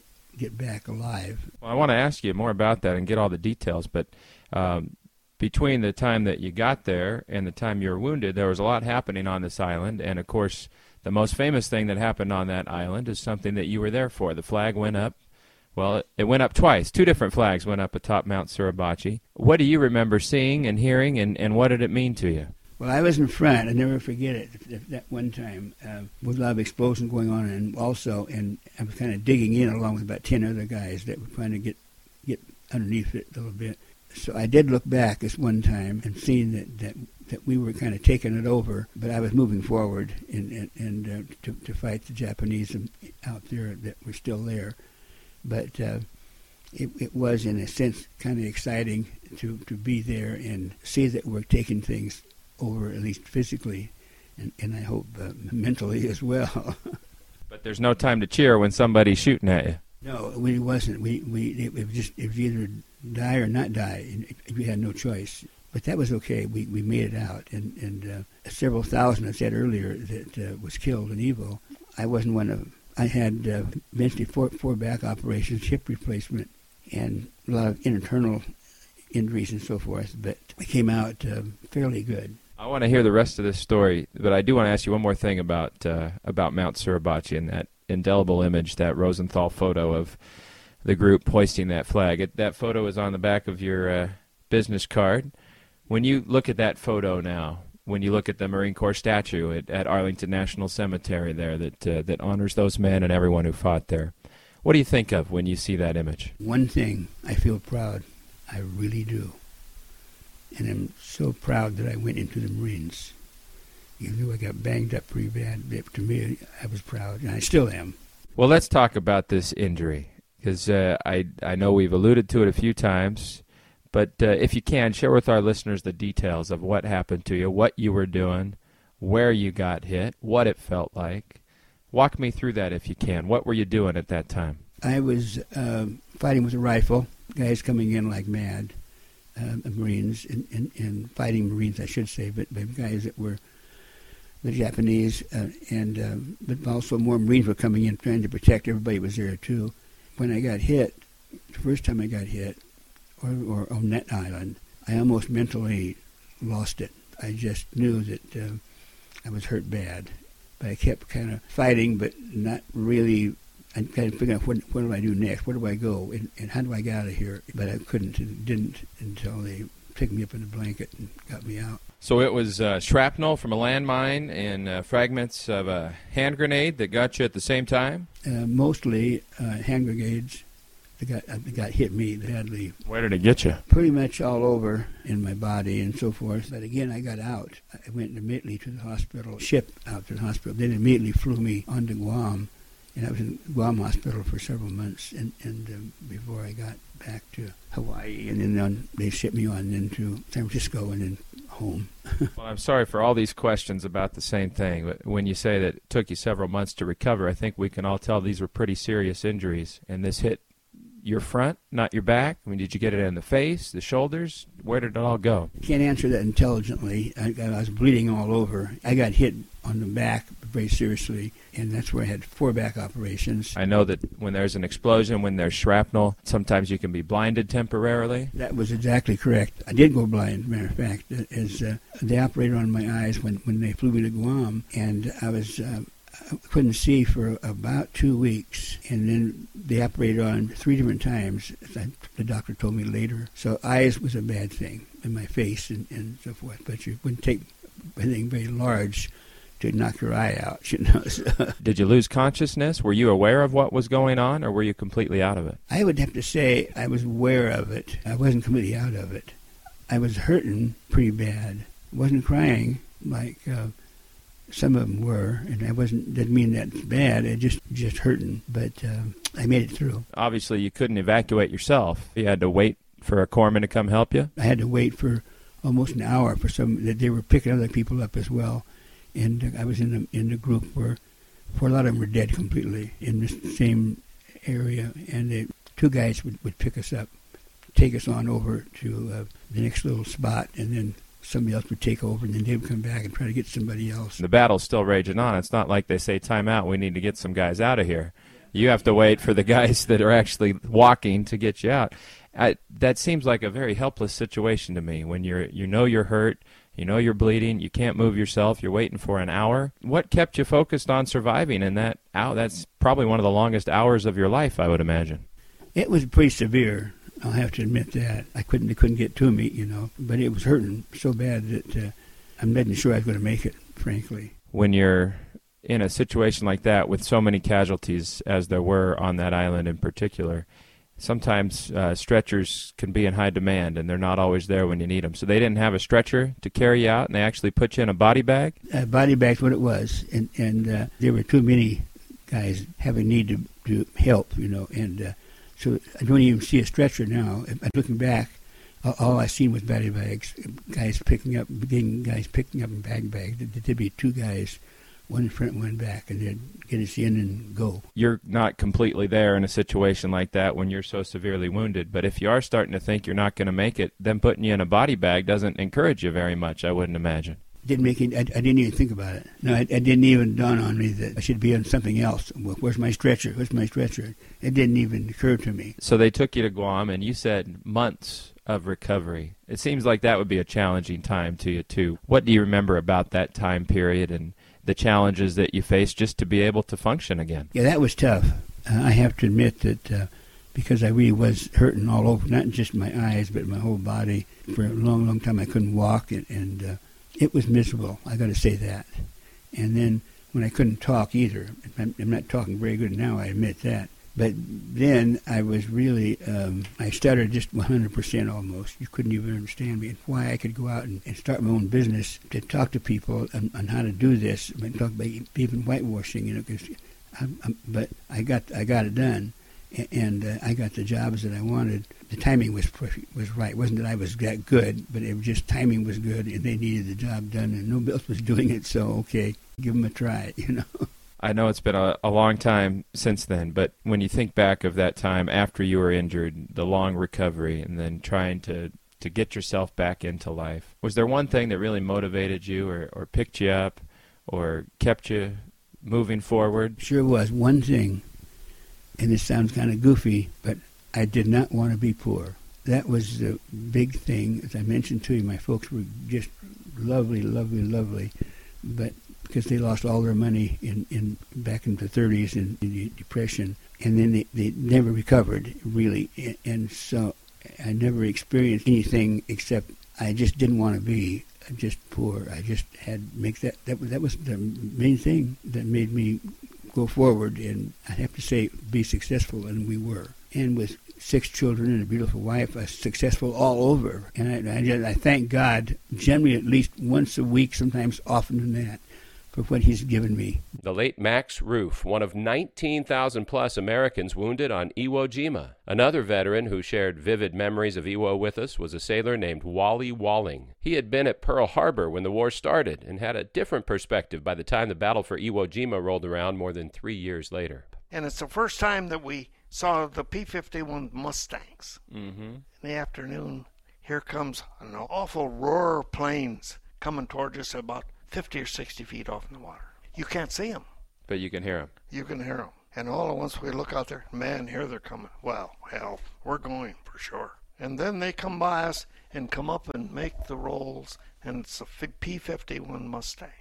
get back alive. Well, I want to ask you more about that and get all the details, but um, between the time that you got there and the time you were wounded, there was a lot happening on this island, and of course, the most famous thing that happened on that island is something that you were there for. The flag went up. Well, it went up twice. Two different flags went up atop Mount Suribachi. What do you remember seeing and hearing, and, and what did it mean to you? Well, I was in front. I never forget it. That one time, uh, with a lot of explosions going on, and also, and I was kind of digging in along with about ten other guys that were trying to get get underneath it a little bit. So I did look back this one time and seeing that, that, that we were kind of taking it over, but I was moving forward and, and, and uh, to, to fight the Japanese out there that were still there. But uh, it, it was, in a sense, kind of exciting to, to be there and see that we're taking things over, at least physically, and, and I hope uh, mentally as well. But there's no time to cheer when somebody's shooting at you. No, we wasn't. We we it, it was just it was either die or not die, and we had no choice. But that was okay. We we made it out, and and uh, several thousand, I said earlier, that uh, was killed in Iwo. I wasn't one of. I had uh, eventually four, four back operations, hip replacement, and a lot of internal injuries and so forth, but I came out uh, fairly good. I want to hear the rest of this story, but I do want to ask you one more thing about uh, about Mount Suribachi and that indelible image, that Rosenthal photo of the group hoisting that flag. It, that photo is on the back of your uh, business card. When you look at that photo now, when you look at the Marine Corps statue at, at Arlington National Cemetery there that uh, that honors those men and everyone who fought there, what do you think of when you see that image? One thing, I feel proud. I really do. And I'm so proud that I went into the Marines. Even though I got banged up pretty bad, to me, I was proud, and I still am. Well, let's talk about this injury, because uh, I, I know we've alluded to it a few times. But uh, if you can, share with our listeners the details of what happened to you, what you were doing, where you got hit, what it felt like. Walk me through that if you can. What were you doing at that time? I was uh, fighting with a rifle, guys coming in like mad, uh, Marines, and, and, and fighting Marines, I should say, but, but guys that were the Japanese, uh, and uh, but also more Marines were coming in trying to protect. Everybody was there, too. When I got hit, the first time I got hit, Or, or on that island, I almost mentally lost it. I just knew that uh, I was hurt bad. But I kept kind of fighting, but not really. I kind of figuring out what, what do I do next? Where do I go? And, and how do I get out of here? But I couldn't and didn't until they picked me up in a blanket and got me out. So it was uh, shrapnel from a landmine and uh, fragments of a hand grenade that got you at the same time? Uh, mostly uh, hand grenades. They got, they got hit me badly. Where did it get you? Pretty much all over in my body and so forth. But again, I got out. I went immediately to the hospital, shipped out to the hospital. Then immediately flew me on to Guam. And I was in Guam Hospital for several months and, and um, before I got back to Hawaii. And then on, they shipped me on into San Francisco and then home. Well, I'm sorry for all these questions about the same thing. But when you say that it took you several months to recover, I think we can all tell these were pretty serious injuries. And this hit your front, not your back? I mean, did you get it in the face, the shoulders? Where did it all go? I can't answer that intelligently. I, I was bleeding all over. I got hit on the back very seriously, and that's where I had four back operations. I know that when there's an explosion, when there's shrapnel, sometimes you can be blinded temporarily. That was exactly correct. I did go blind, matter of fact, as uh, they operated on my eyes when, when they flew me to Guam, and I was... Uh, I couldn't see for about two weeks, and then they operated on three different times. The doctor told me later. So eyes was a bad thing in my face and, and so forth, but you wouldn't take anything very large to knock your eye out, you know. So, did you lose consciousness? Were you aware of what was going on, or were you completely out of it? I would have to say I was aware of it. I wasn't completely out of it. I was hurting pretty bad. I wasn't crying like uh, some of them were, and I wasn't. Didn't mean that's bad. I just just hurting, but uh, I made it through. Obviously, you couldn't evacuate yourself. You had to wait for a corpsman to come help you. I had to wait for almost an hour for some. That they were picking other people up as well. And I was in the, in the group where, where a lot of them were dead completely in the same area. And the two guys would, would pick us up, take us on over to uh, the next little spot, and then somebody else would take over, and then they would come back and try to get somebody else. The battle's still raging on. It's not like they say, time out, we need to get some guys out of here. You have to wait for the guys that are actually walking to get you out. I, that seems like a very helpless situation to me when you're you know you're hurt. You know you're bleeding. You can't move yourself. You're waiting for an hour. What kept you focused on surviving in that hour? That's probably one of the longest hours of your life, I would imagine. It was pretty severe. I'll have to admit that. I couldn't. They couldn't get to me, you know. But it was hurting so bad that uh, I'm not sure I was going to make it, frankly. When you're in a situation like that with so many casualties as there were on that island in particular, sometimes uh, stretchers can be in high demand, and they're not always there when you need them. So they didn't have a stretcher to carry you out, and they actually put you in a body bag? A body bag's what it was, and, and uh, there were too many guys having need to, to help, you know, and uh, so I don't even see a stretcher now. I'm looking back, all I seen was body bags, guys picking up, getting guys picking up in bag bags. There'd be two guys, one in front, one back, and they'd get us in and go. You're not completely there in a situation like that when you're so severely wounded, but if you are starting to think you're not going to make it, then putting you in a body bag doesn't encourage you very much, I wouldn't imagine. Didn't make it, I, I didn't even think about it. No, it, it didn't even dawn on me that I should be on something else. Where's my stretcher? Where's my stretcher? It didn't even occur to me. So they took you to Guam, and you said months of recovery. It seems like that would be a challenging time to you, too. What do you remember about that time period and the challenges that you faced just to be able to function again? Yeah, that was tough. Uh, I have to admit that uh, because I really was hurting all over, not just my eyes, but my whole body. For a long, long time I couldn't walk, and, and uh, it was miserable. I got to say that. And then when I couldn't talk either, I'm, I'm not talking very good now, I admit that. But then I was really, um, I stuttered just one hundred percent almost. You couldn't even understand me. And why I could go out and, and start my own business to talk to people on, on how to do this. I mean, talk about even whitewashing, you know, because I'm, I'm, but I got I got it done. And uh, I got the jobs that I wanted. The timing was was right. It wasn't that I was that good, but it was just timing was good, and they needed the job done, and nobody else was doing it, so okay, give them a try, you know. I know it's been a, a long time since then, but when you think back of that time after you were injured, the long recovery, and then trying to, to get yourself back into life, was there one thing that really motivated you or, or picked you up or kept you moving forward? Sure was. One thing, and this sounds kind of goofy, but I did not want to be poor. That was the big thing. As I mentioned to you, my folks were just lovely, lovely, lovely, but because they lost all their money in, in back in the thirties in, in the Depression, and then they, they never recovered, really. And, and so I never experienced anything except I just didn't want to be just poor. I just had to make that, that, that was the main thing that made me go forward, and I have to say, be successful, and we were. And with six children and a beautiful wife, I was successful all over. And I, I, just, I thank God, generally at least once a week, sometimes often than that, for what he's given me. The late Max Roof, one of nineteen thousand plus Americans wounded on Iwo Jima. Another veteran who shared vivid memories of Iwo with us was a sailor named Wally Walling. He had been at Pearl Harbor when the war started and had a different perspective by the time the battle for Iwo Jima rolled around more than three years later. And it's the first time that we saw the P fifty-one Mustangs. Mm-hmm. In the afternoon, here comes an awful roar of planes coming towards us about fifty or sixty feet off in the water. You can't see them. But you can hear them. You can hear them. And all at once we look out there, man, here they're coming. Well, hell, we're going for sure. And then they come by us and come up and make the rolls, and it's the P fifty-one Mustangs.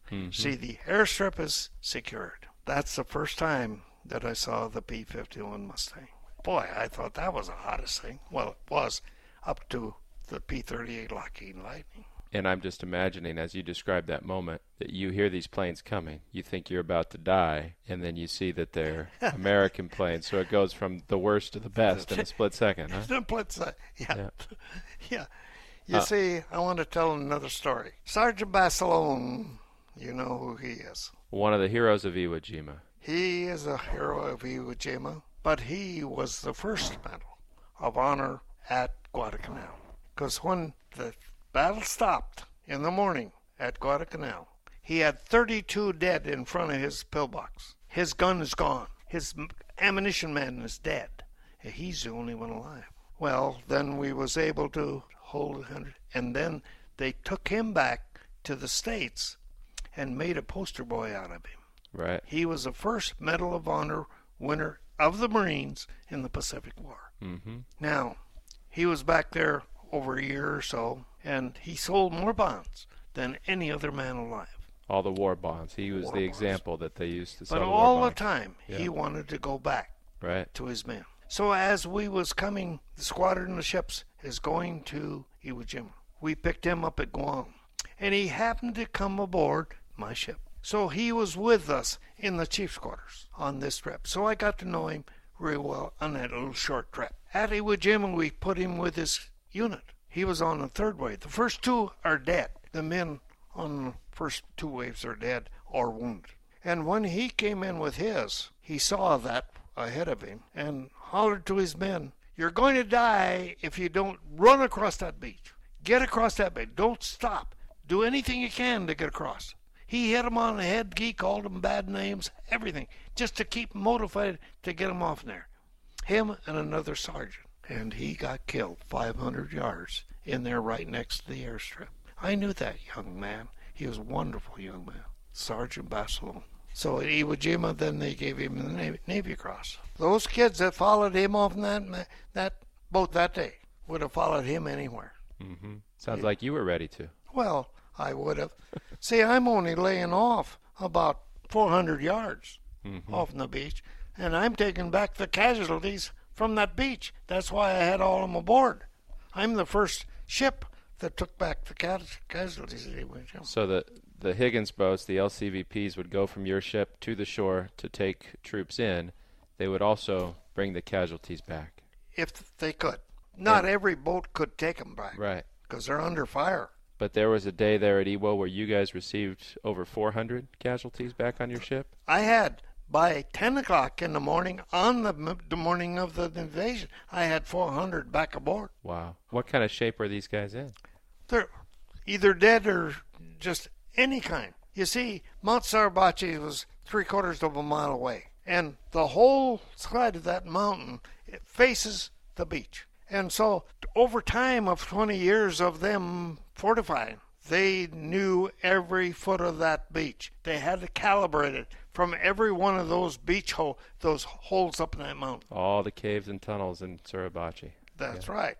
Mm-hmm. See, the airstrip is secured. That's the first time that I saw the P fifty-one Mustang. Boy, I thought that was the hottest thing. Well, it was up to the P thirty-eight Lockheed Lightning. And I'm just imagining, as you describe that moment, that you hear these planes coming. You think you're about to die, and then you see that they're American planes. So it goes from the worst to the best in a split second, huh? In a split second, yeah. Yeah. yeah. You Uh, see, I want to tell another story. Sergeant Basilone, you know who he is. One of the heroes of Iwo Jima. He is a hero of Iwo Jima, but he was the first Medal of Honor at Guadalcanal. Because when the battle stopped in the morning at Guadalcanal, he had thirty-two dead in front of his pillbox. His gun is gone. His ammunition man is dead. He's the only one alive. Well, then we was able to hold one hundred, and then they took him back to the States and made a poster boy out of him. Right. He was the first Medal of Honor winner of the Marines in the Pacific War. Mm-hmm. Now, he was back there over a year or so, and he sold more bonds than any other man alive. All the war bonds. He was War the bonds. example that they used to sell But war all the bonds. time, Yeah. he wanted to go back Right. to his men. So as we was coming, the squadron of ships is going to Iwo Jima. We picked him up at Guam, and he happened to come aboard my ship. So he was with us in the chief's quarters on this trip. So I got to know him real well on that little short trip. At Iwo Jima, we put him with his unit. He was on the third wave. The first two are dead. The men on the first two waves are dead or wounded. And when he came in with his, he saw that ahead of him and hollered to his men, "You're going to die if you don't run across that beach. Get across that beach. Don't stop. Do anything you can to get across." He hit him on the head. He called him bad names, everything, just to keep him motivated to get him off there. Him and another sergeant. And he got killed five hundred yards in there right next to the airstrip. I knew that young man. He was a wonderful young man, Sergeant Basilone. So at Iwo Jima, then they gave him the Navy, Navy Cross. Those kids that followed him off in that, that boat that day would have followed him anywhere. Mm-hmm. Sounds like you were ready to. Well, I would have. See, I'm only laying off about four hundred yards Mm-hmm. off the beach, and I'm taking back the casualties from that beach. That's why I had all of them aboard. I'm the first ship that took back the cas- casualties at Iwo Jima. So the the Higgins boats, the L C V Ps, would go from your ship to the shore to take troops in. They would also bring the casualties back. If they could. Not Yeah. every boat could take them back. Right. Because they're under fire. But there was a day there at Iwo where you guys received over four hundred casualties back on your ship? I had, by ten o'clock in the morning, on the, m- the morning of the invasion, I had four hundred back aboard. Wow. What kind of shape were these guys in? They're either dead or just any kind. You see, Mount Suribachi was three quarters of a mile away. And the whole side of that mountain, it faces the beach. And so, over time of twenty years of them fortifying, they knew every foot of that beach. They had to calibrate it from every one of those beach hole, those holes up in that mountain. All the caves and tunnels in Suribachi. That's right.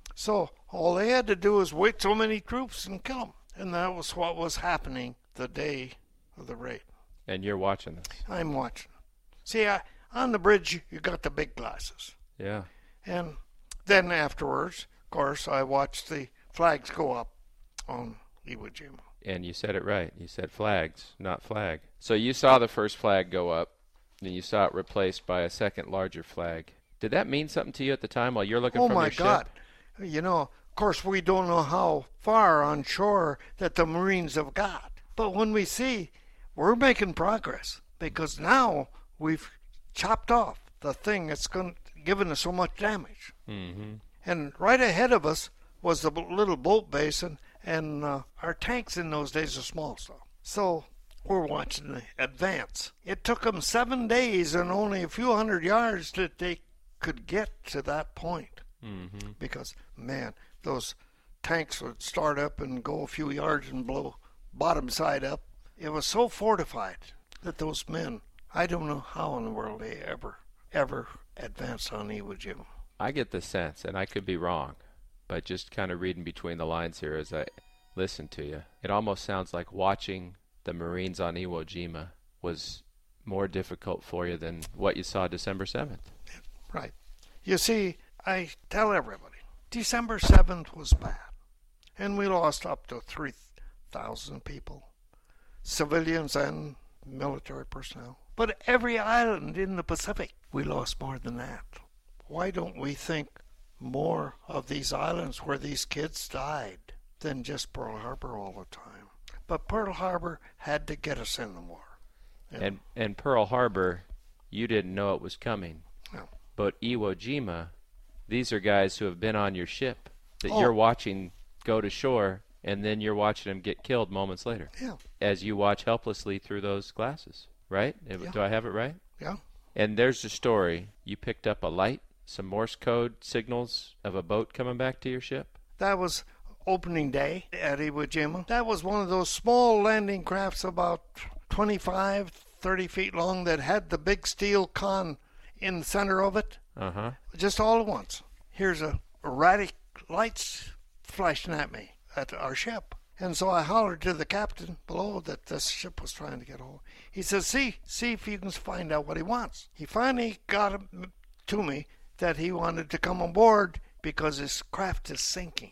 So all they had to do was wait so many troops and kill them. And that was what was happening the day of the raid. And you're watching this. I'm watching. See, I, on the bridge, you got the big glasses. Yeah. And then afterwards, of course, I watched the flags go up on Iwo Jima. And you said it right. You said flags, not flag. So you saw the first flag go up, and you saw it replaced by a second larger flag. Did that mean something to you at the time while you're looking Oh from my your God. ship? You know, of course, we don't know how far on shore that the Marines have got. But when we see, we're making progress because now we've chopped off the thing that's going given us so much damage. Mm-hmm. And right ahead of us was the b- little boat basin, and uh, our tanks in those days are small stuff. So we're watching the advance. It took them seven days and only a few hundred yards that they could get to that point. Mm-hmm. Because, man, those tanks would start up and go a few yards and blow bottom side up. It was so fortified that those men, I don't know how in the world they ever, ever advanced on Iwo Jima. I get the sense, and I could be wrong, but just kind of reading between the lines here as I listen to you, it almost sounds like watching the Marines on Iwo Jima was more difficult for you than what you saw December seventh. Right. You see, I tell everybody, December seventh was bad, and we lost up to three thousand people, civilians and military personnel. But every island in the Pacific, we lost more than that. Why don't we think more of these islands where these kids died than just Pearl Harbor all the time? But Pearl Harbor had to get us in the war. Yeah. And and Pearl Harbor, you didn't know it was coming. No. But Iwo Jima, these are guys who have been on your ship that Oh. you're watching go to shore, and then you're watching them get killed moments later. Yeah. As you watch helplessly through those glasses, right? Yeah. Do I have it right? Yeah. And there's the story. You picked up a light, some Morse code signals of a boat coming back to your ship? That was opening day at Iwo Jima. That was one of those small landing crafts about twenty-five, thirty feet long that had the big steel con in the center of it. Uh-huh. Just all at once. Here's a erratic lights flashing at me at our ship. And so I hollered to the captain below that this ship was trying to get over. He says, see, see if you can find out what he wants. He finally got him to me that he wanted to come aboard because his craft is sinking.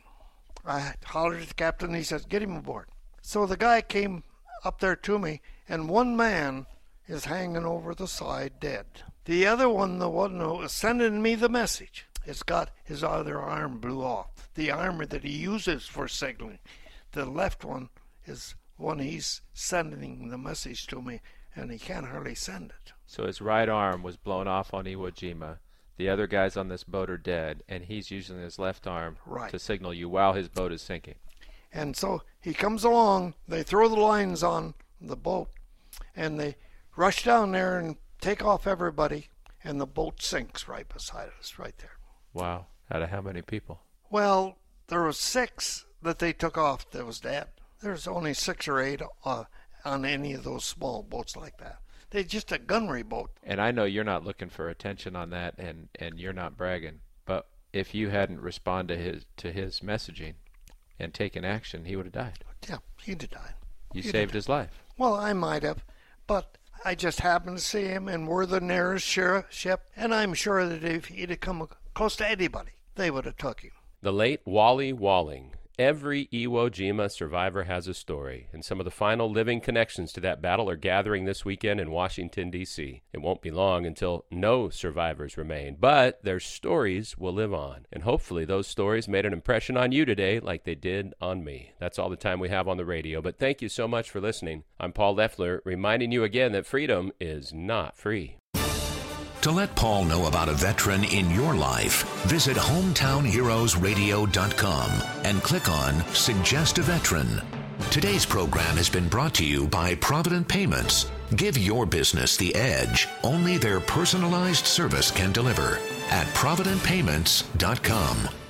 I hollered at the captain, and he says, get him aboard. So the guy came up there to me, and one man is hanging over the side dead. The other one, the one who was sending me the message, has got his other arm blew off. The arm that he uses for signaling. The left one is one he's sending the message to me, and he can't hardly send it. So his right arm was blown off on Iwo Jima. The other guys on this boat are dead, and he's using his left arm Right. to signal you while his boat is sinking. And so he comes along, they throw the lines on the boat, and they rush down there and take off everybody, and the boat sinks right beside us, right there. Wow. Out of how many people? Well, there were six that they took off that was dead. There's only six or eight uh, on any of those small boats like that. They're just a gunnery boat. And I know you're not looking for attention on that, and, and you're not bragging, but if you hadn't responded to his, to his messaging and taken action, he would have died. Yeah, he'd have died. You He'd saved have- his life. Well, I might have, but I just happened to see him, and we're the nearest sheriff ship, and I'm sure that if he'd have come close to anybody, they would have took him. The late Wally Walling. Every Iwo Jima survivor has a story, and some of the final living connections to that battle are gathering this weekend in Washington, D C It won't be long until no survivors remain, but their stories will live on, and hopefully those stories made an impression on you today like they did on me. That's all the time we have on the radio, but thank you so much for listening. I'm Paul Leffler, reminding you again that freedom is not free. To let Paul know about a veteran in your life, visit hometown heroes radio dot com and click on Suggest a Veteran. Today's program has been brought to you by Provident Payments. Give your business the edge only their personalized service can deliver at provident payments dot com.